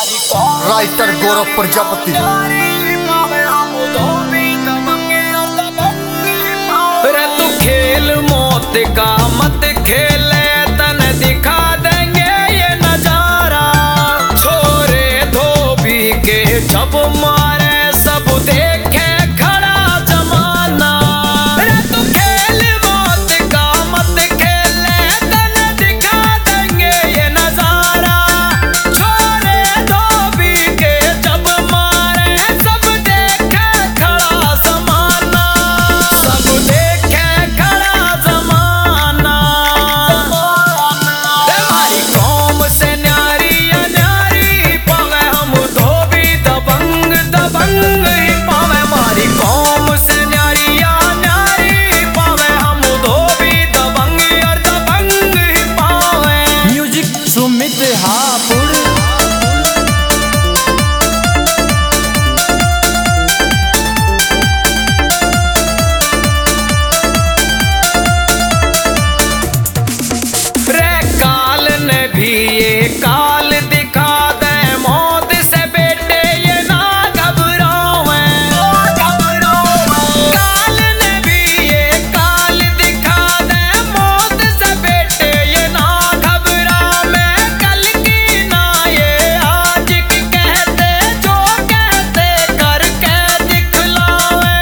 Writer गौरव प्रजापति। रे तू खेल मौत का मत खेले, तन दिखा देंगे ये नजारा। छोरे धोबी के जब मारे सब देखे खड़ा जमाना। रे तू खेल मौत का मत खेले, तन दिखा देंगे ये नजारा। छोरे धोबी के जब मारे सब देखे खड़ा जमाना। सब देखे खड़ा जमाना। हमारी कौम से न्यारी या न्यारी पावे, हम धोबी दबंग दबंग ही पावे। हमारी कौम से न्यारी या न्यारी पावे, हम धोबी दबंग और दबंग ही पावे। म्यूजिक सुमित हापुड़। रे काल ने भी ये काल दिखा दे, मौत से बेटे ये ना घबरावे। काल ने भी ये काल दिखा दे, मौत से बेटे ये ना घबरावे। कल की ना ये आज की कहते, जो कहते करके दिखलावे।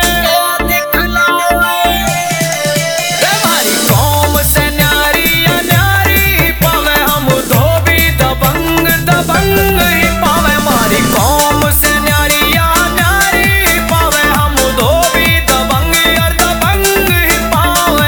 हमारी कौम से न्यारी या न्यारी पावे, हम धोबी दबंग दबंग ही पावे। हमारी कौम से न्यारी या न्यारी पावे, हम धोबी दबंग और दबंग ही पावे।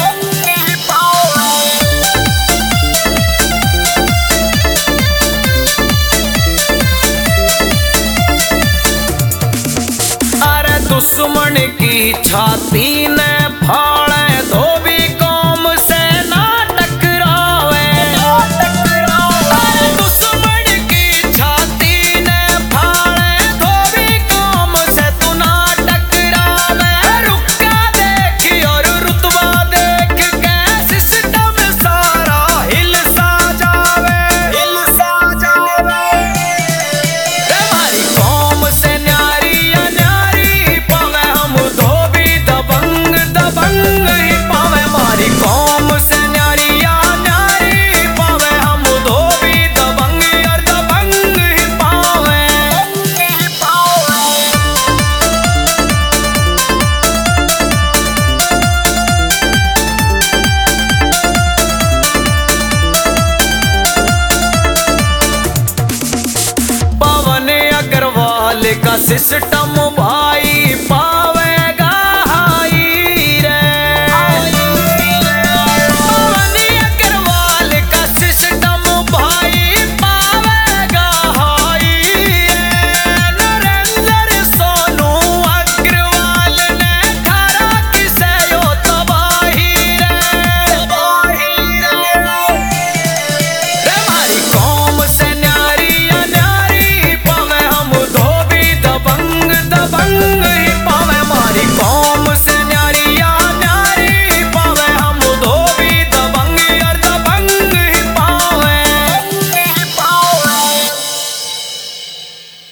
अरे दुश्मन की छाती ने फाड़े, धोबी कौम से ना टकरावे। अरे दुश्मन की छाती ने फाड़े, धोबी कौम से तू ना टकरावे। रुका देख और रुतबा देख के सिस्टम सारा हिल सा जावे। हमारी कौम से न्यारी या न्यारी पावे, हम धोबी दबंग दबंग ही पावे। हमारी कौम से न्यारी या न्यारी पावे, हम धोबी दबंग और दबंग ही पावे। पवन अग्रवाल का सिस्टम भाई पा